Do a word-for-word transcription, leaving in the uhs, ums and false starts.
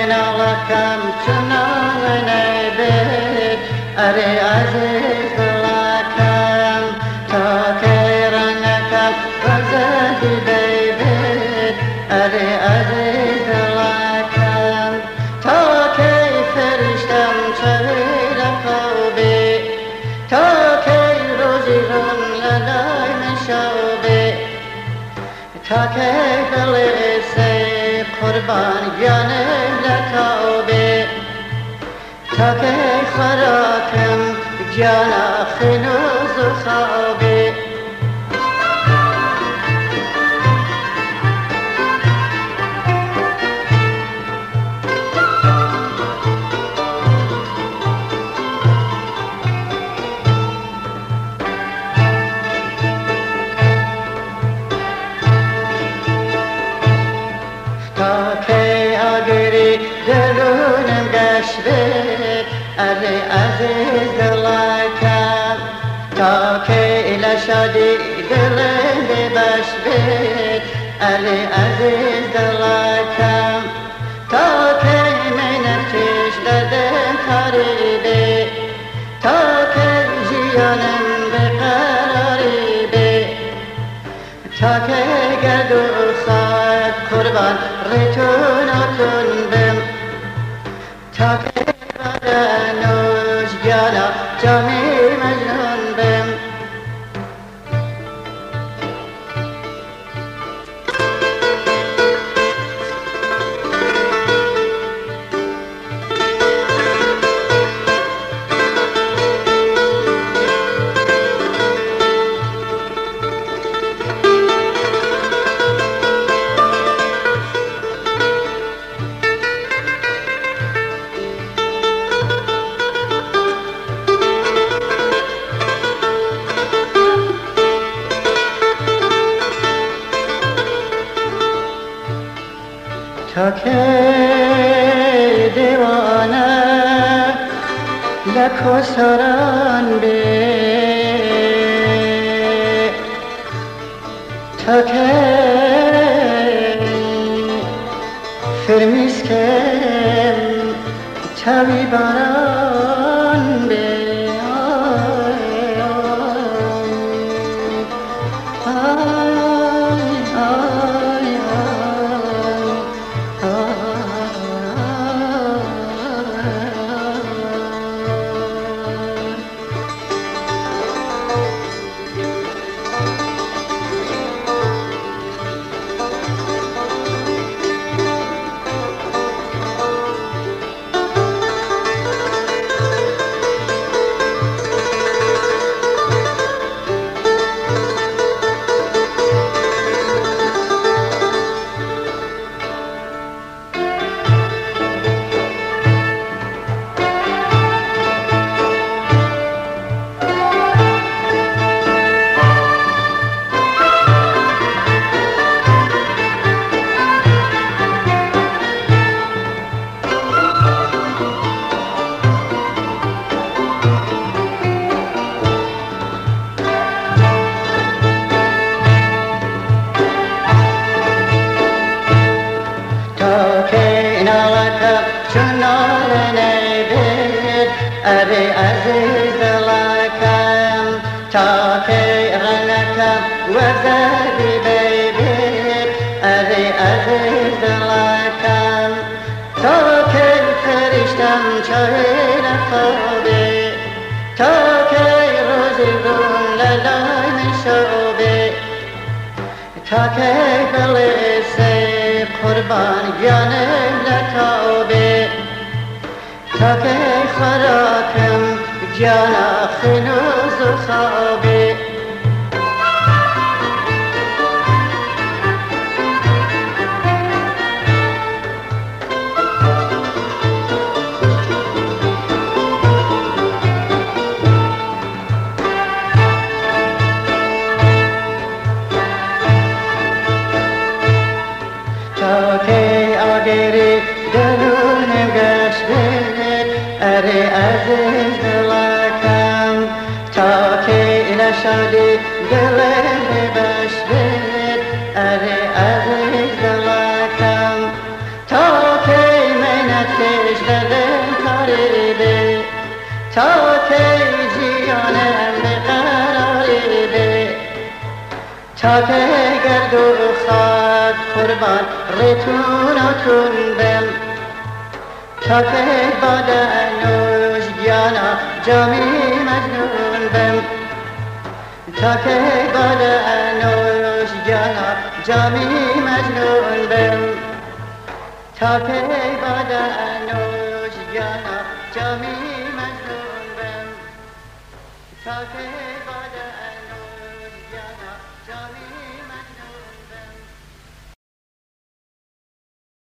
نالکم چنان نبید اره عزیز دلکم تا که رنگکم وزدی بیبید اره عزیز دلکم تا که فرشتم چهیر خوبی تا که روزی رون لدای مشوبی تا که دلیسی قربان جانم لتوبی تا که خراکم جانا خنوز و خوابی درونم گشته اره عزیز دلکم تا که لشادی دلم ببش بید اره عزیز دلکم تا که منم چش دردم قریبه تا که جیانم بقراری به تا که گرد و خاک قربان ریتون اتون بم تا که بدنوش جانا جامی مجنون بم تا که دیوانه لکو سران بی تا که فرمیز کم تاوی باران بی چنان نبید اره عزیز دلکم تا که رنگکم وزدی بیبید اره عزیز دلکم تا که فرشتم چهیر خوبی تا که روزی رون لدای مشوبی تا که دلیسی قربان جانم لتوبی تا که خراکم جانا خنوز و خوابی تا که آگری درونم گشته اره عزیز دلکم تا که لشادی دلم ببش بید اره عزیز دلکم تا که منت دلم کاری به تا کی جیانم بقراری به تا که گرد و خاک قربان ریتون و تون بم تا که بادنوش گیانا جامی مجنون بم تا که بادنوش گیانا جامی مجنون بم تا که بادنوش گیانا جامی مجنون بم تا که